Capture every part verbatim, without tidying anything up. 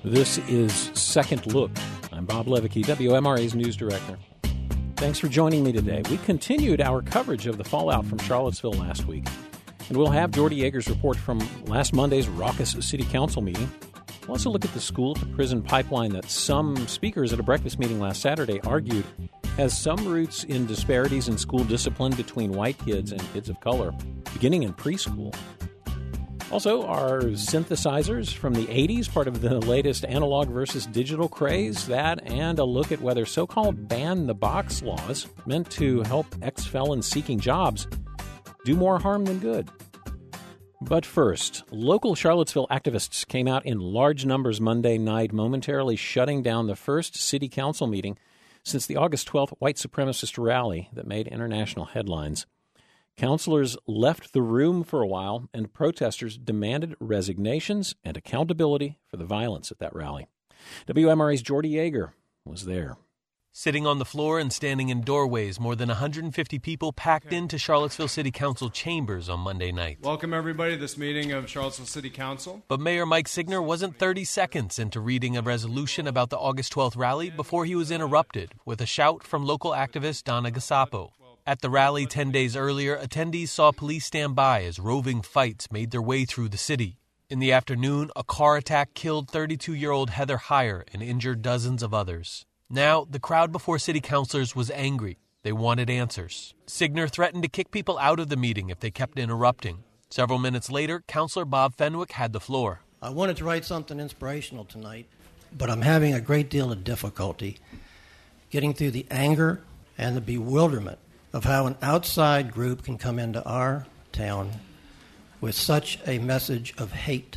This is Second Look. I'm Bob Levicki, W M R A's news director. Thanks for joining me today. We continued our coverage of the fallout from Charlottesville last week, and we'll have Jordy Yeager's report from last Monday's raucous city council meeting. We'll also look at the school-to-prison pipeline that some speakers at a breakfast meeting last Saturday argued has some roots in disparities in school discipline between white kids and kids of color, beginning in preschool. Also, are synthesizers from the eighties part of the latest analog versus digital craze? That and a look at whether so-called ban-the-box laws meant to help ex-felons seeking jobs do more harm than good. But first, local Charlottesville activists came out in large numbers Monday night, momentarily shutting down the first city council meeting since the August twelfth white supremacist rally that made international headlines. Councilors left the room for a while, and protesters demanded resignations and accountability for the violence at that rally. W M R A's Jordy Yeager was there. Sitting on the floor and standing in doorways, more than one hundred fifty people packed into Charlottesville City Council chambers on Monday night. Welcome, everybody, to this meeting of Charlottesville City Council. But Mayor Mike Signer wasn't thirty seconds into reading a resolution about the August twelfth rally before he was interrupted with a shout from local activist Donna Gasapo. At the rally ten days earlier, attendees saw police stand by as roving fights made their way through the city. In the afternoon, a car attack killed thirty-two-year-old Heather Heyer and injured dozens of others. Now, the crowd before city councilors was angry. They wanted answers. Signer threatened to kick people out of the meeting if they kept interrupting. Several minutes later, Councilor Bob Fenwick had the floor. I wanted to write something inspirational tonight, but I'm having a great deal of difficulty getting through the anger and the bewilderment of how an outside group can come into our town with such a message of hate.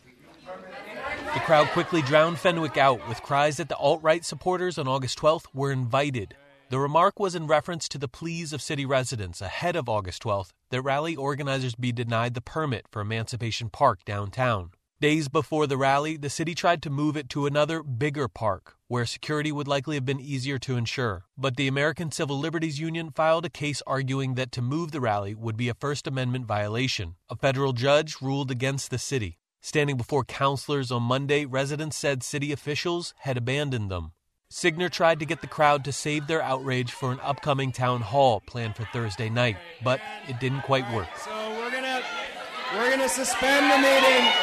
The crowd quickly drowned Fenwick out with cries that the alt-right supporters on August twelfth were invited. The remark was in reference to the pleas of city residents ahead of August twelfth that rally organizers be denied the permit for Emancipation Park downtown. Days before the rally, the city tried to move it to another, bigger park, where security would likely have been easier to ensure. But the American Civil Liberties Union filed a case arguing that to move the rally would be a First Amendment violation. A federal judge ruled against the city. Standing before councilors on Monday, residents said city officials had abandoned them. Signer tried to get the crowd to save their outrage for an upcoming town hall planned for Thursday night, but it didn't quite work. So we're gonna we're gonna suspend the meeting.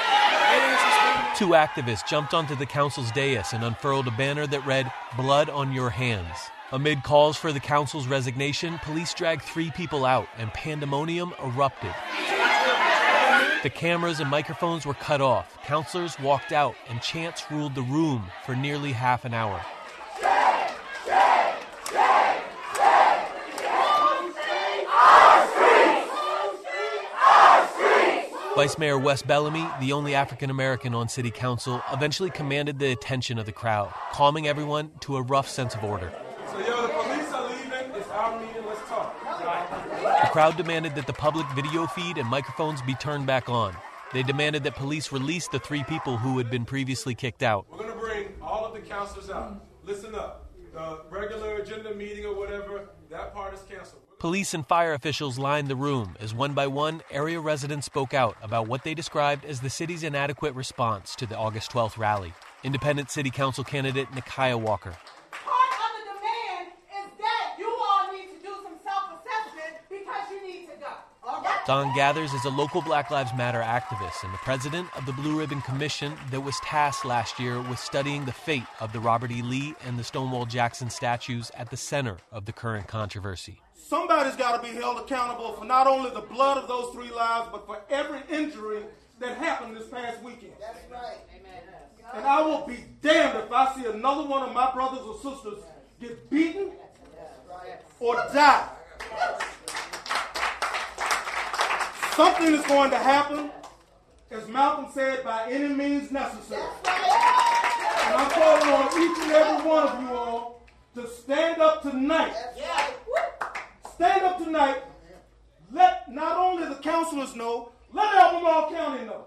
Two activists jumped onto the council's dais and unfurled a banner that read, "Blood on your hands." Amid calls for the council's resignation, police dragged three people out and pandemonium erupted. The cameras and microphones were cut off, councilors walked out, and chants ruled the room for nearly half an hour. Vice Mayor Wes Bellamy, the only African-American on city council, eventually commanded the attention of the crowd, calming everyone to a rough sense of order. So, yo, the police are leaving. It's our meeting. Let's talk. The crowd demanded that the public video feed and microphones be turned back on. They demanded that police release the three people who had been previously kicked out. We're going to bring all of the councilors out. Listen up. The regular agenda meeting or whatever, that part is canceled. Police and fire officials lined the room as one by one, area residents spoke out about what they described as the city's inadequate response to the August twelfth rally. Independent city council candidate Nikia Walker. Part of the demand is that you all need to do some self-assessment because you need to go. All right? Don Gathers is a local Black Lives Matter activist and the president of the Blue Ribbon Commission that was tasked last year with studying the fate of the Robert E. Lee and the Stonewall Jackson statues at the center of the current controversy. Somebody's got to be held accountable for not only the blood of those three lives, but for every injury that happened this past weekend. That's right. Amen. And I will be damned if I see another one of my brothers or sisters get beaten or die. Something is going to happen, as Malcolm said, by any means necessary. And I'm calling on each and every one of you all to stand up tonight. Stand up tonight. Let not only the councilors know, let Albemarle County know.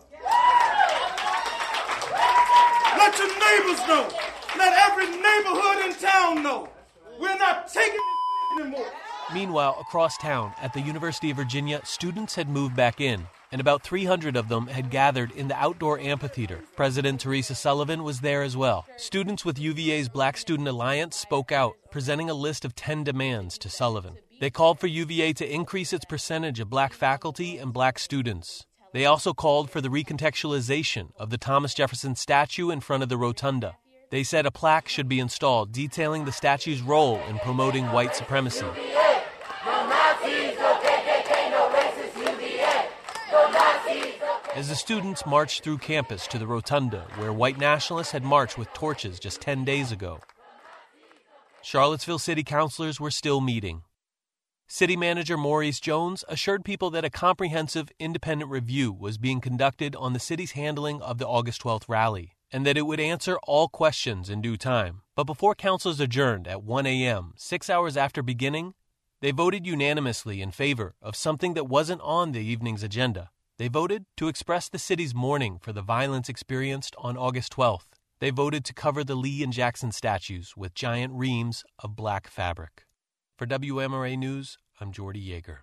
Let your neighbors know. Let every neighborhood in town know. We're not taking this anymore. Meanwhile, across town, at the University of Virginia, students had moved back in. and about three hundred of them had gathered in the outdoor amphitheater. President Teresa Sullivan was there as well. Students with U V A's Black Student Alliance spoke out, presenting a list of ten demands to Sullivan. They called for U V A to increase its percentage of black faculty and black students. They also called for the recontextualization of the Thomas Jefferson statue in front of the rotunda. They said a plaque should be installed detailing the statue's role in promoting white supremacy. As the students marched through campus to the rotunda, where white nationalists had marched with torches just ten days ago, Charlottesville city councilors were still meeting. City Manager Maurice Jones assured people that a comprehensive, independent review was being conducted on the city's handling of the August twelfth rally, and that it would answer all questions in due time. But before councilors adjourned at one a.m., six hours after beginning, they voted unanimously in favor of something that wasn't on the evening's agenda. They voted to express the city's mourning for the violence experienced on August twelfth. They voted to cover the Lee and Jackson statues with giant reams of black fabric. For W M R A News, I'm Jordy Yeager.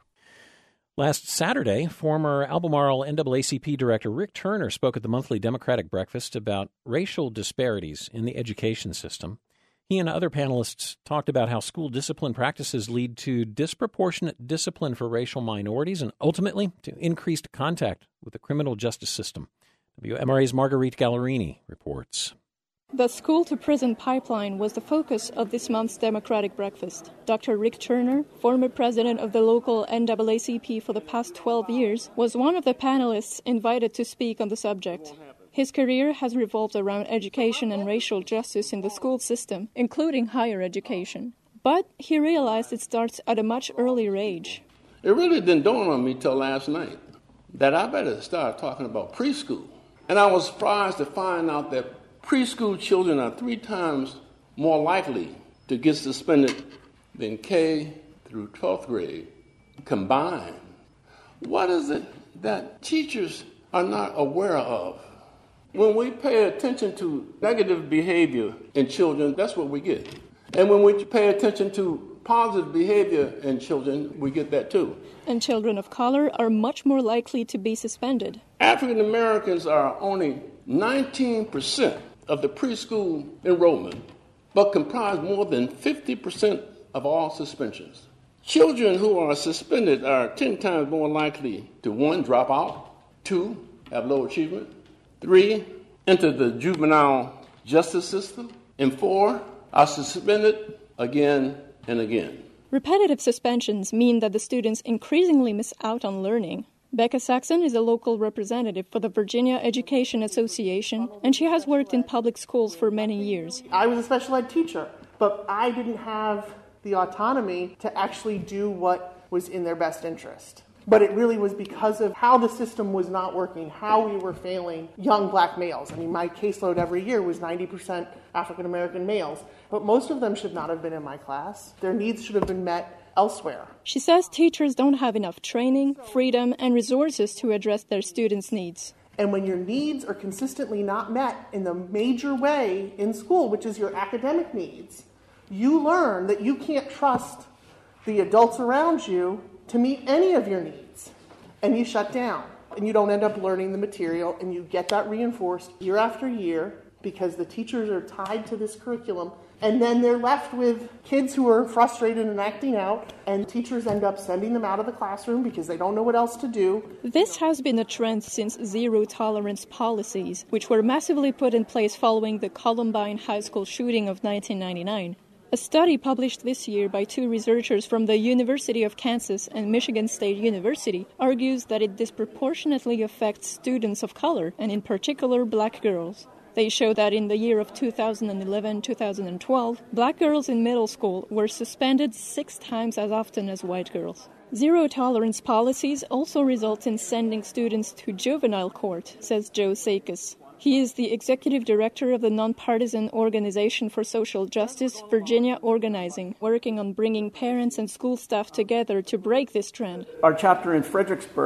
Last Saturday, former Albemarle N double A C P Director Rick Turner spoke at the monthly Democratic Breakfast about racial disparities in the education system. He and other panelists talked about how school discipline practices lead to disproportionate discipline for racial minorities and ultimately to increased contact with the criminal justice system. W M R A's Marguerite Gallerini reports. The school-to-prison pipeline was the focus of this month's Democratic Breakfast. Doctor Rick Turner, former president of the local N double A C P for the past twelve years, was one of the panelists invited to speak on the subject. His career has revolved around education and racial justice in the school system, including higher education. But he realized it starts at a much earlier age. It really didn't dawn on me till last night that I better start talking about preschool. And I was surprised to find out that preschool children are three times more likely to get suspended than K through twelfth grade combined. What is it that teachers are not aware of? When we pay attention to negative behavior in children, that's what we get. And when we pay attention to positive behavior in children, we get that too. And children of color are much more likely to be suspended. African Americans are only nineteen percent of the preschool enrollment, but comprise more than fifty percent of all suspensions. Children who are suspended are ten times more likely to, one, drop out, two, have low achievement, three, enter the juvenile justice system, and four, are suspended again and again. Repetitive suspensions mean that the students increasingly miss out on learning. Becca Saxon is a local representative for the Virginia Education Association, and she has worked in public schools for many years. I was a special ed teacher, but I didn't have the autonomy to actually do what was in their best interest. But it really was because of how the system was not working, how we were failing young black males. I mean, my caseload every year was ninety percent African American males, but most of them should not have been in my class. Their needs should have been met elsewhere. She says teachers don't have enough training, freedom, and resources to address their students' needs. And when your needs are consistently not met in the major way in school, which is your academic needs, you learn that you can't trust the adults around you to meet any of your needs. And you shut down. And you don't end up learning the material, and you get that reinforced year after year because the teachers are tied to this curriculum. And then they're left with kids who are frustrated and acting out, and teachers end up sending them out of the classroom because they don't know what else to do. This has been a trend since zero-tolerance policies, which were massively put in place following the Columbine High School shooting of nineteen ninety-nine. A study published this year by two researchers from the University of Kansas and Michigan State University argues that it disproportionately affects students of color, and in particular black girls. They show that in the year of two thousand eleven to two thousand twelve, black girls in middle school were suspended six times as often as white girls. Zero-tolerance policies also result in sending students to juvenile court, says Joe Sakis. He is the executive director of the nonpartisan Organization for Social Justice, Virginia Organizing, working on bringing parents and school staff together to break this trend. Our chapter in Fredericksburg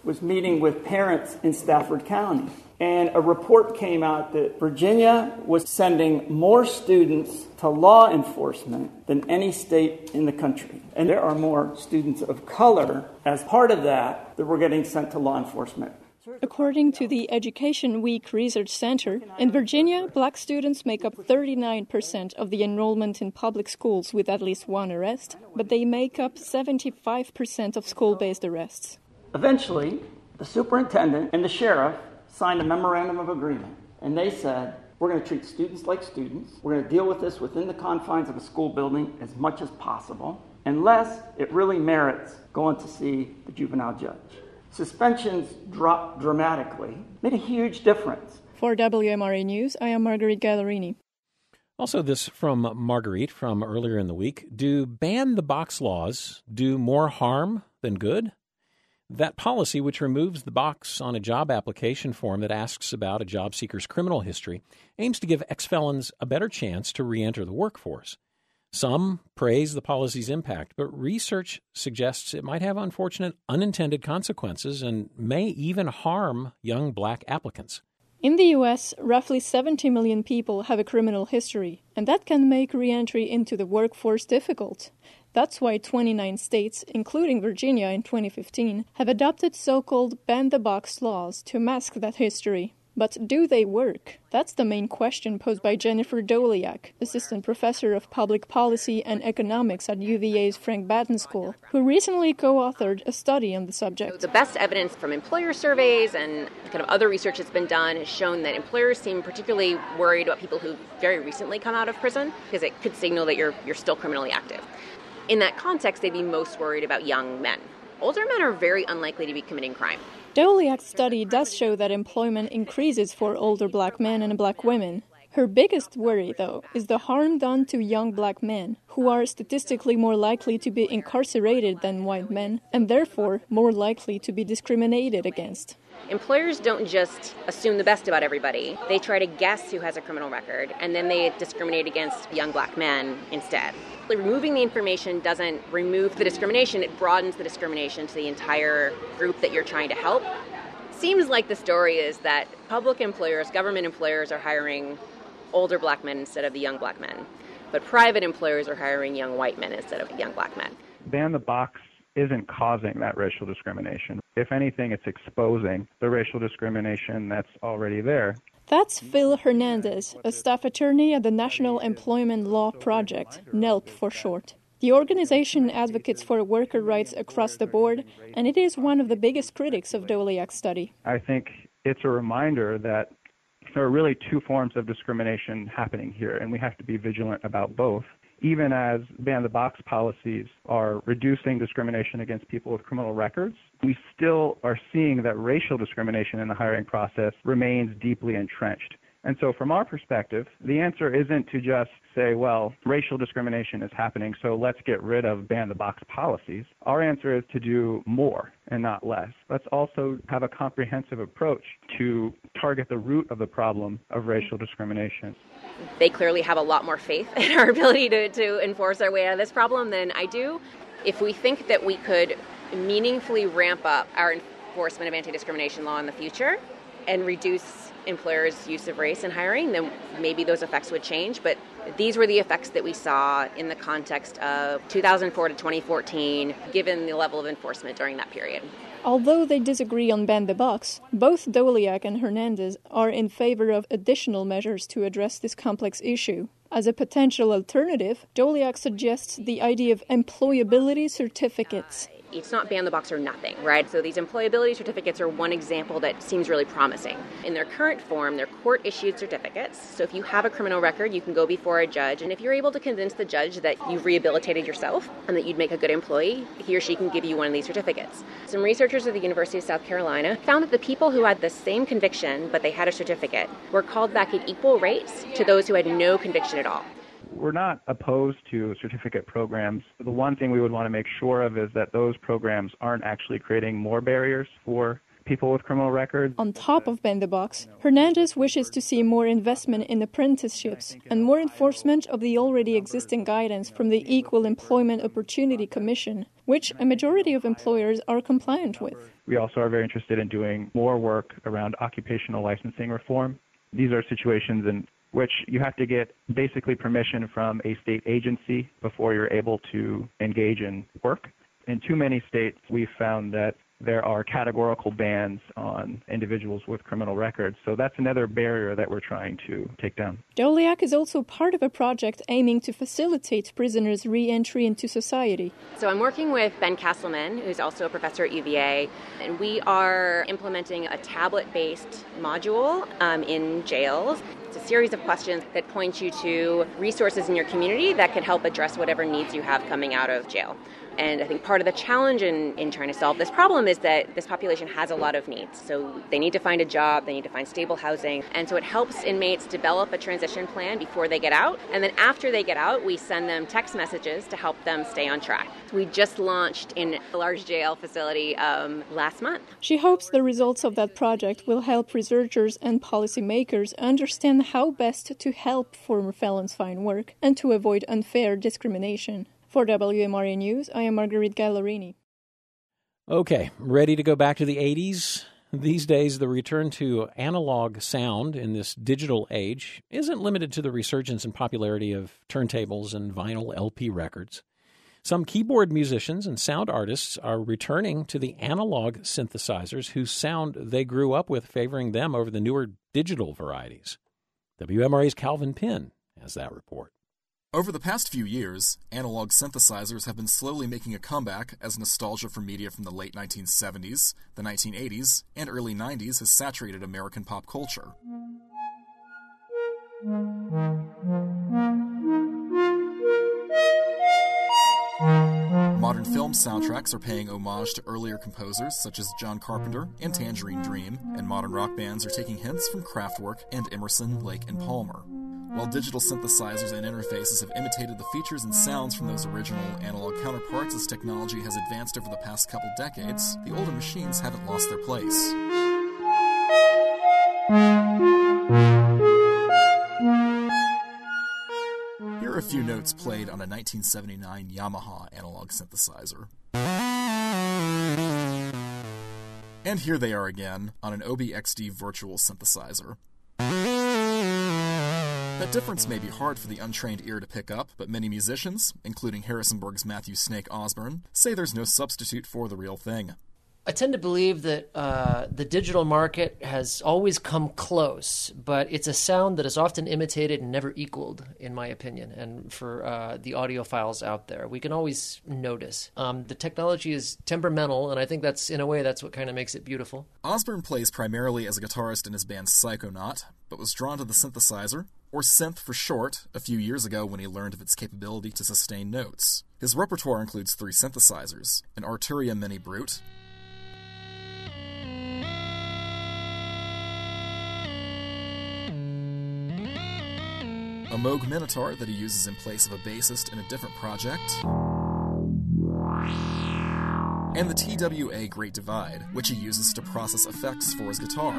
was meeting with parents in Stafford County. And a report came out that Virginia was sending more students to law enforcement than any state in the country. And there are more students of color as part of that that were getting sent to law enforcement. According to the Education Week Research Center, in Virginia, black students make up thirty-nine percent of the enrollment in public schools with at least one arrest, but they make up seventy-five percent of school-based arrests. Eventually, the superintendent and the sheriff signed a memorandum of agreement, and they said, we're going to treat students like students. We're going to deal with this within the confines of a school building as much as possible, unless it really merits going to see the juvenile judge. Suspensions dropped dramatically, made a huge difference. For W M R A News, I am Marguerite Gallerini. Also, this from Marguerite from earlier in the week. Do ban-the-box laws do more harm than good? That policy, which removes the box on a job application form that asks about a job seeker's criminal history, aims to give ex-felons a better chance to re-enter the workforce. Some praise the policy's impact, but research suggests it might have unfortunate unintended consequences and may even harm young black applicants. In the U S, roughly seventy million people have a criminal history, and that can make re-entry into the workforce difficult. That's why twenty-nine states, including Virginia in twenty fifteen, have adopted so-called ban-the-box laws to mask that history. But do they work? That's the main question posed by Jennifer Doliak, assistant professor of public policy and economics at U V A's Frank Batten School, who recently co-authored a study on the subject. The best evidence from employer surveys and kind of other research that's been done has shown that employers seem particularly worried about people who very recently come out of prison because it could signal that you're you're still criminally active. In that context, they'd be most worried about young men. Older men are very unlikely to be committing crime. Doliak's study does show that employment increases for older black men and black women. Her biggest worry, though, is the harm done to young black men, who are statistically more likely to be incarcerated than white men, and therefore more likely to be discriminated against. Employers don't just assume the best about everybody. They try to guess who has a criminal record, and then they discriminate against young black men instead. Removing the information doesn't remove the discrimination, it broadens the discrimination to the entire group that you're trying to help. Seems like the story is that public employers, government employers are hiring older black men instead of the young black men, but private employers are hiring young white men instead of young black men. Ban the box isn't causing that racial discrimination. If anything, it's exposing the racial discrimination that's already there. That's Phil Hernandez, a staff attorney at the National Employment Law Project, NELP for short. The organization advocates for worker rights across the board, and it is one of the biggest critics of Doliak's study. I think it's a reminder that there are really two forms of discrimination happening here, and we have to be vigilant about both. Even as ban-the-box policies are reducing discrimination against people with criminal records, we still are seeing that racial discrimination in the hiring process remains deeply entrenched. And so from our perspective, the answer isn't to just say, well, racial discrimination is happening, so let's get rid of ban-the-box policies. Our answer is to do more and not less. Let's also have a comprehensive approach to target the root of the problem of racial discrimination. They clearly have a lot more faith in our ability to, to enforce our way out of this problem than I do. If we think that we could meaningfully ramp up our enforcement of anti-discrimination law in the future and reduce employers' use of race in hiring, then maybe those effects would change. But these were the effects that we saw in the context of two thousand four to twenty fourteen, given the level of enforcement during that period. Although they disagree on ban-the-box, both Doliak and Hernandez are in favor of additional measures to address this complex issue. As a potential alternative, Doliak suggests the idea of employability certificates. It's not ban the box or nothing, right? So these employability certificates are one example that seems really promising. In their current form, they're court-issued certificates. So if you have a criminal record, you can go before a judge. And if you're able to convince the judge that you've rehabilitated yourself and that you'd make a good employee, he or she can give you one of these certificates. Some researchers at the University of South Carolina found that the people who had the same conviction, but they had a certificate, were called back at equal rates to those who had no conviction at all. We're not opposed to certificate programs. The one thing we would want to make sure of is that those programs aren't actually creating more barriers for people with criminal records. On top of Ban the Box, Hernandez wishes to see more investment in apprenticeships and more enforcement of the already existing guidance from the Equal Employment Opportunity Commission, which a majority of employers are compliant with. We also are very interested in doing more work around occupational licensing reform. These are situations in which you have to get basically permission from a state agency before you're able to engage in work. In too many states, we've found that there are categorical bans on individuals with criminal records. So that's another barrier that we're trying to take down. Doleac is also part of a project aiming to facilitate prisoners' re-entry into society. So I'm working with Ben Castleman, who's also a professor at U V A, and we are implementing a tablet-based module um, in jails. It's a series of questions that point you to resources in your community that can help address whatever needs you have coming out of jail. And I think part of the challenge in, in trying to solve this problem is that this population has a lot of needs. So they need to find a job, they need to find stable housing. And so it helps inmates develop a transition plan before they get out. And then after they get out, we send them text messages to help them stay on track. We just launched in a large jail facility um, last month. She hopes the results of that project will help researchers and policymakers understand how best to help former felons find work and to avoid unfair discrimination. For W M R A News, I am Marguerite Gallarini. Okay, ready to go back to the eighties? These days, the return to analog sound in this digital age isn't limited to the resurgence and popularity of turntables and vinyl L P records. Some keyboard musicians and sound artists are returning to the analog synthesizers whose sound they grew up with, favoring them over the newer digital varieties. W M R A's Calvin Penn has that report. Over the past few years, analog synthesizers have been slowly making a comeback as nostalgia for media from the late nineteen seventies, the nineteen eighties, and early nineties has saturated American pop culture. Modern film soundtracks are paying homage to earlier composers such as John Carpenter and Tangerine Dream, and modern rock bands are taking hints from Kraftwerk and Emerson, Lake and Palmer. While digital synthesizers and interfaces have imitated the features and sounds from those original analog counterparts as technology has advanced over the past couple decades, the older machines haven't lost their place. Here are a few notes played on a nineteen seventy-nine Yamaha analog synthesizer. And here they are again on an O B X D virtual synthesizer. That difference may be hard for the untrained ear to pick up, but many musicians, including Harrisonburg's Matthew Snake Osborne, say there's no substitute for the real thing. I tend to believe that uh, the digital market has always come close, but it's a sound that is often imitated and never equaled, in my opinion. And for uh, the audiophiles out there, we can always notice. Um, the technology is temperamental, and I think that's, in a way, that's what kind of makes it beautiful. Osborne plays primarily as a guitarist in his band Psychonaut, but was drawn to the synthesizer, or synth for short, a few years ago when he learned of its capability to sustain notes. His repertoire includes three synthesizers, an Arturia Mini Brute, a Moog Minotaur that he uses in place of a bassist in a different project, and the T W A Great Divide, which he uses to process effects for his guitar.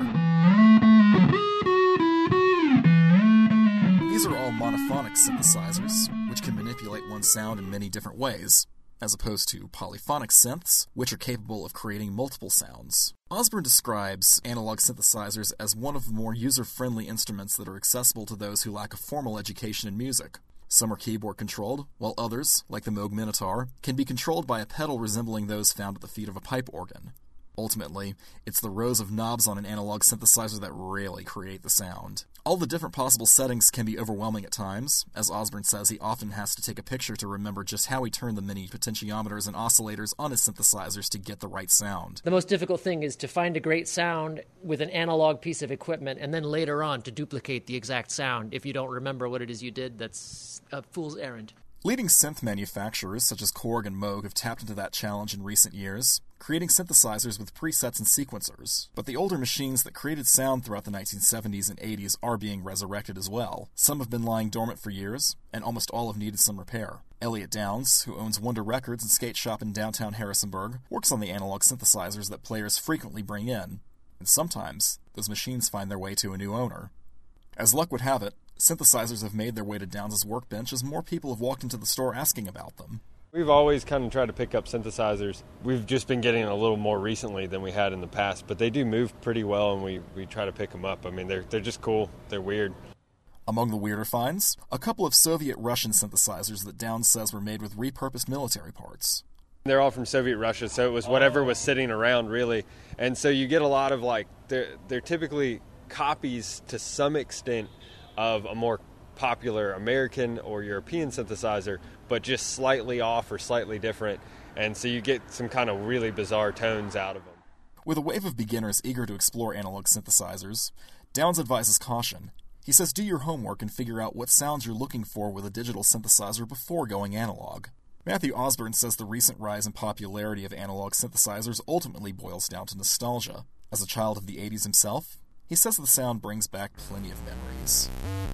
These are all monophonic synthesizers, which can manipulate one sound in many different ways, as opposed to polyphonic synths, which are capable of creating multiple sounds. Osborne describes analog synthesizers as one of the more user-friendly instruments that are accessible to those who lack a formal education in music. Some are keyboard-controlled, while others, like the Moog Minotaur, can be controlled by a pedal resembling those found at the feet of a pipe organ. Ultimately, it's the rows of knobs on an analog synthesizer that really create the sound. All the different possible settings can be overwhelming at times. As Osborne says, he often has to take a picture to remember just how he turned the many potentiometers and oscillators on his synthesizers to get the right sound. The most difficult thing is to find a great sound with an analog piece of equipment, and then later on to duplicate the exact sound. If you don't remember what it is you did, that's a fool's errand. Leading synth manufacturers such as Korg and Moog have tapped into that challenge in recent years, creating synthesizers with presets and sequencers. But the older machines that created sound throughout the nineteen seventies and eighties are being resurrected as well. Some have been lying dormant for years, and almost all have needed some repair. Elliot Downs, who owns Wonder Records and skate shop in downtown Harrisonburg, works on the analog synthesizers that players frequently bring in, and sometimes those machines find their way to a new owner. As luck would have it, synthesizers have made their way to Downs' workbench as more people have walked into the store asking about them. We've always kind of tried to pick up synthesizers. We've just been getting a little more recently than we had in the past, but they do move pretty well, and we, we try to pick them up. I mean, they're they're just cool. They're weird. Among the weirder finds, a couple of Soviet-Russian synthesizers that Downs says were made with repurposed military parts. They're all from Soviet Russia, so it was whatever was sitting around, really. And so you get a lot of, like, they're, they're typically copies to some extent of a more popular American or European synthesizer, but just slightly off or slightly different, and so you get some kind of really bizarre tones out of them. With a wave of beginners eager to explore analog synthesizers, Downs advises caution. He says do your homework and figure out what sounds you're looking for with a digital synthesizer before going analog. Matthew Osborne says the recent rise in popularity of analog synthesizers ultimately boils down to nostalgia. As a child of the eighties himself, he says the sound brings back plenty of memories.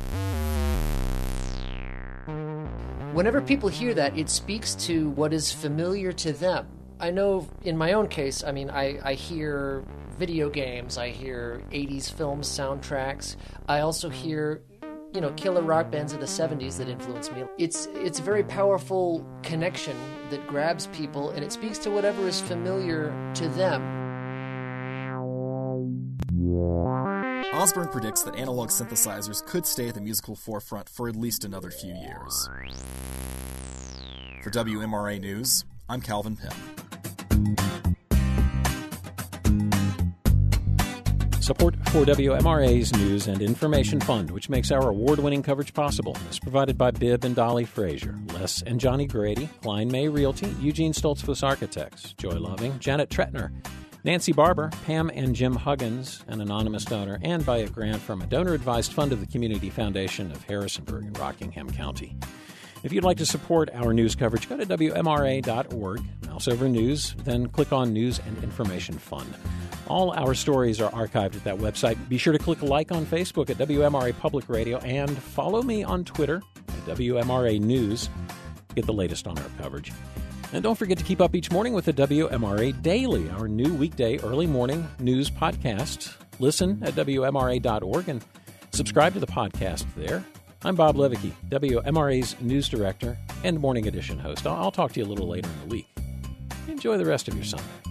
Whenever people hear that, it speaks to what is familiar to them. I know in my own case, I mean, I, I hear video games, I hear eighties film soundtracks, I also hear, you know, killer rock bands of the seventies that influenced me. It's, it's a very powerful connection that grabs people, and it speaks to whatever is familiar to them. Osborne predicts that analog synthesizers could stay at the musical forefront for at least another few years. For W M R A News, I'm Calvin Penn. Support for W M R A's News and Information Fund, which makes our award-winning coverage possible, is provided by Bibb and Dolly Frazier, Les and Johnny Grady, Klein May Realty, Eugene Stoltzfus Architects, Joy Loving, Janet Tretner, Nancy Barber, Pam and Jim Huggins, an anonymous donor, and by a grant from a donor-advised fund of the Community Foundation of Harrisonburg in Rockingham County. If you'd like to support our news coverage, go to W M R A dot org, mouse over News, then click on News and Information Fund. All our stories are archived at that website. Be sure to click like on Facebook at W M R A Public Radio and follow me on Twitter at W M R A News to get the latest on our coverage. And don't forget to keep up each morning with the W M R A Daily, our new weekday early morning news podcast. Listen at W M R A dot org and subscribe to the podcast there. I'm Bob Levicki, W M R A's news director and Morning Edition host. I'll talk to you a little later in the week. Enjoy the rest of your Sunday.